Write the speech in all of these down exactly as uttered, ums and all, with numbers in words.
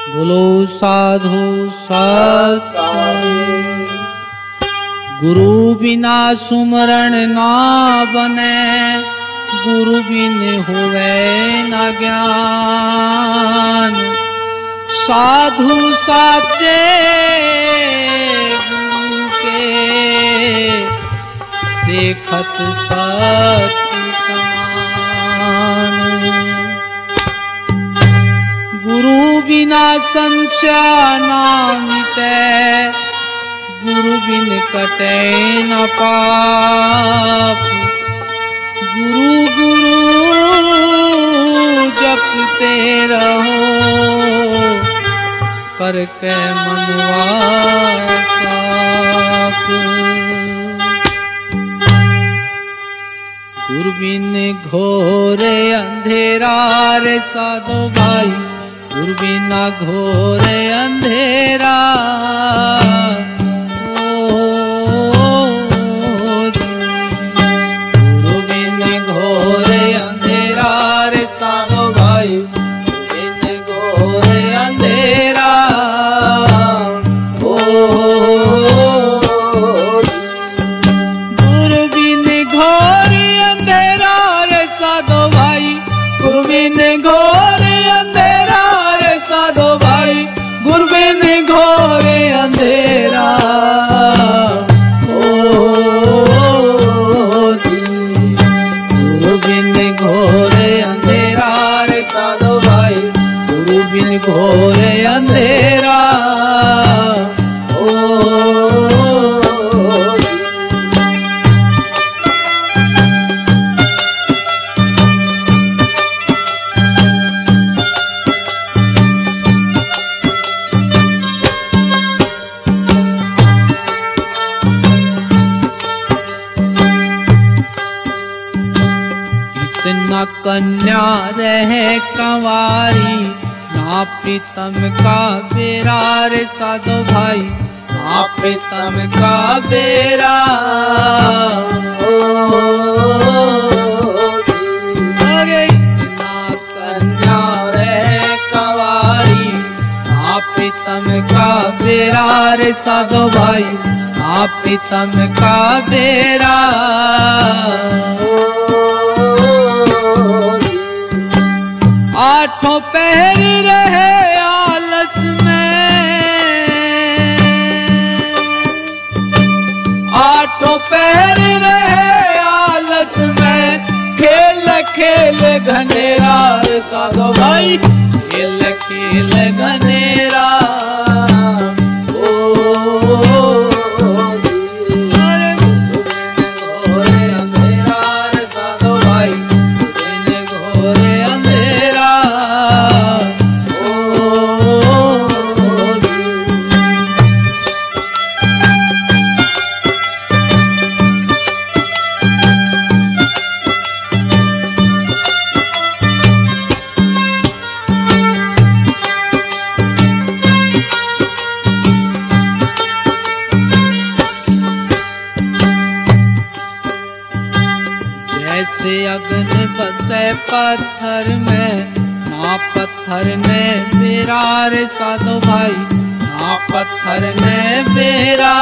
बोलो साधु सत गुरु बिना सुमरण ना बने, गुरु बिन होवे न ज्ञान। साधु साचे गुरु के देखत सत्य समान। गुरु बिना संशय ना मिटे, गुरु बिन कटे न पाप। गुरु गुरु जपते रहो, करके मनवा साफ। गुरु बिन घोरे अंधेरा रे साधो भाई, गुरु बिना घोरे अंधेरा। गुरु बिन घोरे अंधेरा रे साधो भाई, बिन घोरे अंधेरा। गुरु बिन घोरे अंधेरा रे साधो भाई, गुरु बिन घोरे अंधेरा रे साधो भाई, गुरु बिन घोरे अंधेरा। गुरु बिन घोरे अंधेरा रे साधो भाई, गुरु बिन घोरे अंधेरा। ना कन्या रहे कंवारी, ना प्रीतम का बेरा रे साधो भाई, ना प्रीतम का बेरा। अरे ना कन्या रहे कंवारी, ना प्रीतम का बेरा रे साधो भाई, ना प्रीतम का बेरा। आठों पहर रहे आलस में, आठों पहर रहे आलस में। खेल खेल घनेरा रे साधो भाई, खेल खेल घनेरा। जैसे अग्न बसे पत्थर में, ना पत्थर ने मेरा रे साधो भाई, ना पत्थर ने मेरा।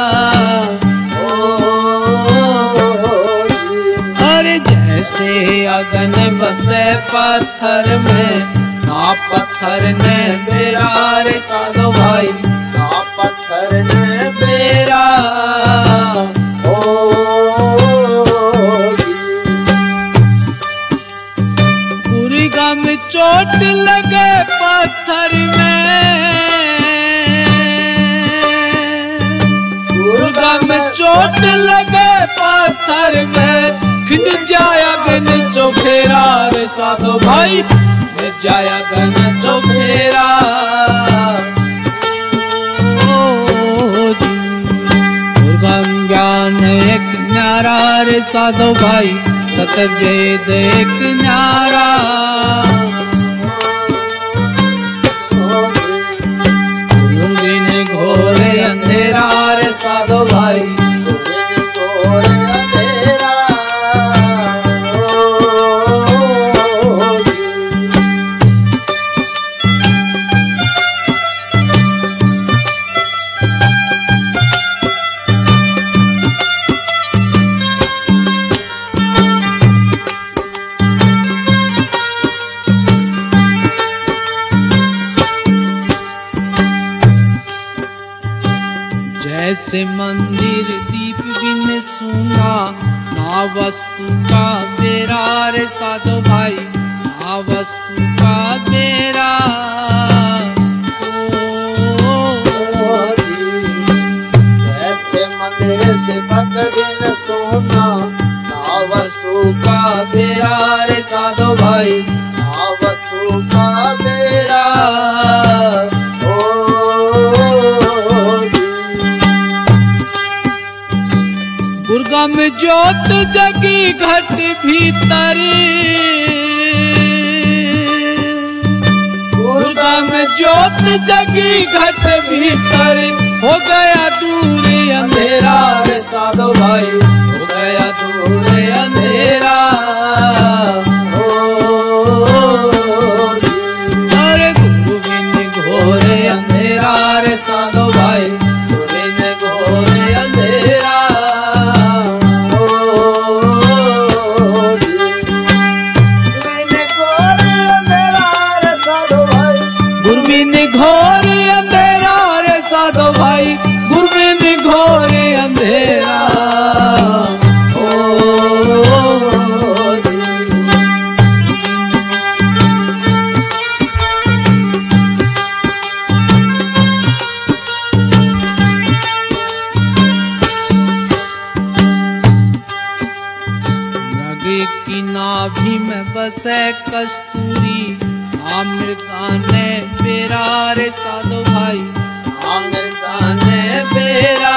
अरे जैसे अग्न बसे पत्थर में, ना पत्थर ने मेरा रे साधो भाई, ना पत्थर ने मेरा। गम चोट लगे पत्थर में, गम चोट लगे पत्थर में। खिंड जाया गन चौफेरा रे साधो भाई, जाया गन चौफेरा। दुर्गम ज्ञान एक न्यारा रे साधो भाई, सतवेद एक न्यारा। गुरु बिन घोरे अंधेरा रे साधो भाई, घोरे अंधेरा। जैसे मंदिर दीप बिन सूना, ना वस्तु का बेरा रे साधो भाई, ना वस्तु का बेरा। जैसे मंदिर दीपक बिन सूना, ना वस्तु का बेरा रे साधो भाई, ना वस्तु का बेरा। गुरगम ज्योत जगी घट भीतर, गुरगम ज्योत जगी घट भीतर, हो गया दूर अंधेरा रे साधो भाई, हो गया दूर अंधेरा। अरे गुरु बिन घोर अंधेरा रे साधो भाई, गुरु बिन घोर अंधेरा। गुरु बिन घोर अंधेरा रे साधो भाई, गुरु बिन घोर अंधेरा। मृग की नाभि में बसे कस्तूरी, आमिर ने बेरा रे साधो भाई, आमिर ने बेरा।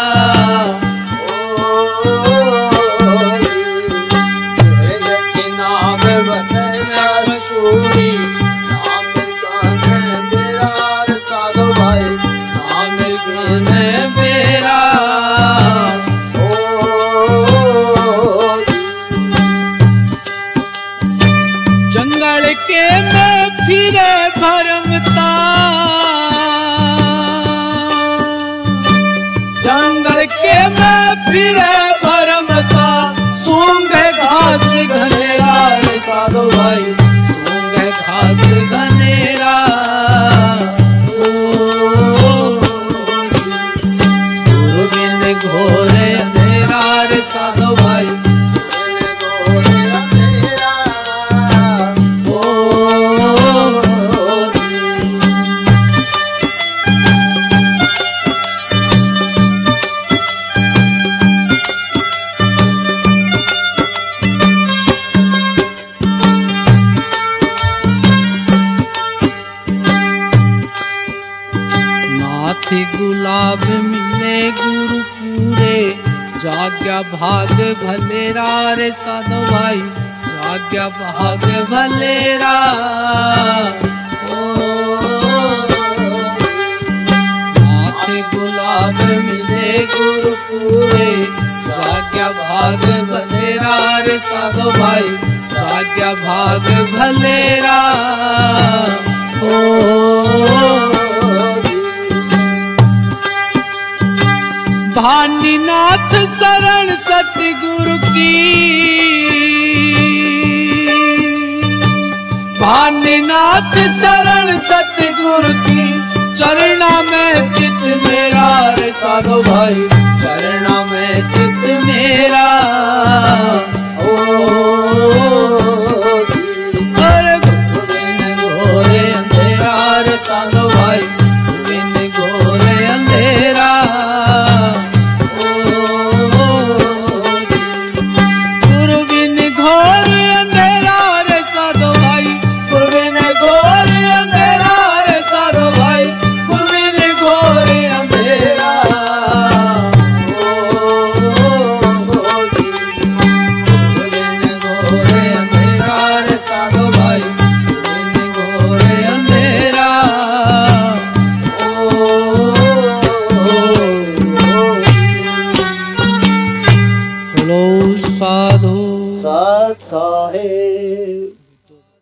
मृग की नाभ बसे कस्तूरी, आमिर ने बेरा रे साधो भाई, आमिर ने बेरा। जंगल के ने फिरे भरमता, जंगल के में फिरे भरमता, सूंघे घास घनेरा रे साधो भाई, सूंघे घास घनेरा। गुरु बिन घोर अंधेरा रे साधो भाई, गुलाब मिले गुरु पूरे, जाग्या भाग भलेरा रे साधो भाई, जाग्या भाग भलेरा। माथे गुलाब मिले गुरु पूरे, जाग्या भाग भलेरा रे साधो भाई, जाग्या भाग भलेरा। ओ भानीनाथ शरण सतगुरु की, भानीनाथ शरण सतगुरु की, चरणा में चित मेरा रे साधो भाई, चरणा में चित मेरा।